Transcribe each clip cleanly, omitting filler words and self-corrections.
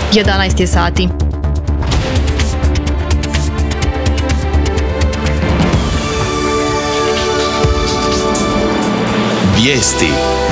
11 je sati. Vijesti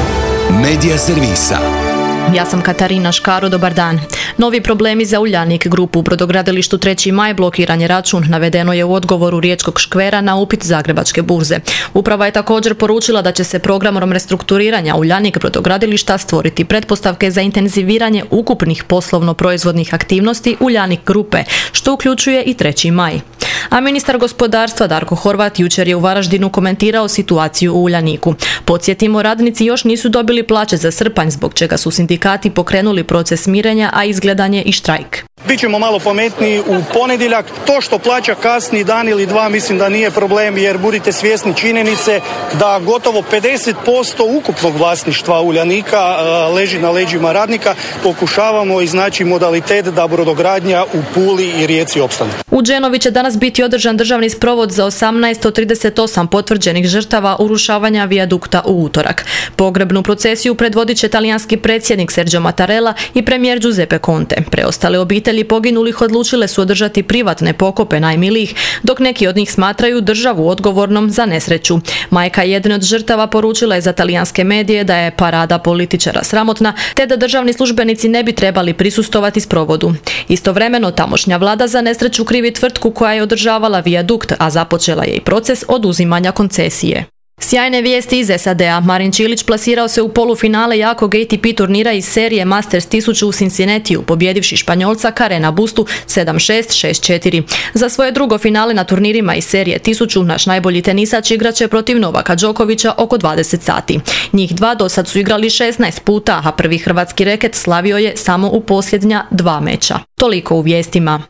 Medija servisa. Ja sam Katarina Škaro, dobar dan. Novi problemi za Uljanik grupu u brodogradilištu 3. maj, blokiran je račun, navedeno je u odgovoru Riječkog škvera na upit Zagrebačke burze. Uprava je također poručila da će se programom restrukturiranja Uljanik brodogradilišta stvoriti pretpostavke za intenziviranje ukupnih poslovno-proizvodnih aktivnosti Uljanik grupe, što uključuje i 3. maj. A ministar gospodarstva Darko Horvat jučer je u Varaždinu komentirao situaciju u Uljaniku. Podsjetimo, radnici još nisu dobili plaće za srpanj, zbog čega su sindikati pokrenuli proces mirenja, a izgledan je i štrajk. Bićemo malo pametniji u ponedjeljak. To što plaća kasni dan ili dva mislim da nije problem, jer budite svjesni činjenice da gotovo 50% ukupnog vlasništva Uljanika leži na leđima radnika. Pokušavamo iznaći modalitet da brodogradnja u Puli i Rijeci opstane. U Dženovi će danas biti održan državni sprovod za 18 od 38 potvrđenih žrtava urušavanja vijadukta u utorak. Pogrebnu procesiju predvodit će talijanski predsjednik Sergio Mattarella i premijer Giuseppe Conte. Preostale obitelji poginulih odlučile su održati privatne pokope najmilijih, dok neki od njih smatraju državu odgovornom za nesreću. Majka jedne od žrtava poručila je za talijanske medije da je parada političara sramotna, te da državni službenici ne bi trebali prisustvovati sprovodu. Istovremeno, tamošnja vlada za nesreću krivi tvrtku koja je održavala vijadukt, a započela je i proces oduzimanja koncesije. Sjajne vijesti iz SAD-a. Marin Čilić plasirao se u polufinale jakog ATP turnira iz serije Masters 1000 u Cincinnatiju, pobjedivši Španjolca Carrena Bustu 7-6, 6-4. Za svoje drugo finale na turnirima iz serije 1000 naš najbolji tenisač igraće protiv Novaka Đokovića oko 20 sati. Njih dva do sad su igrali 16 puta, a prvi hrvatski reket slavio je samo u posljednja 2 meča. Toliko u vijestima.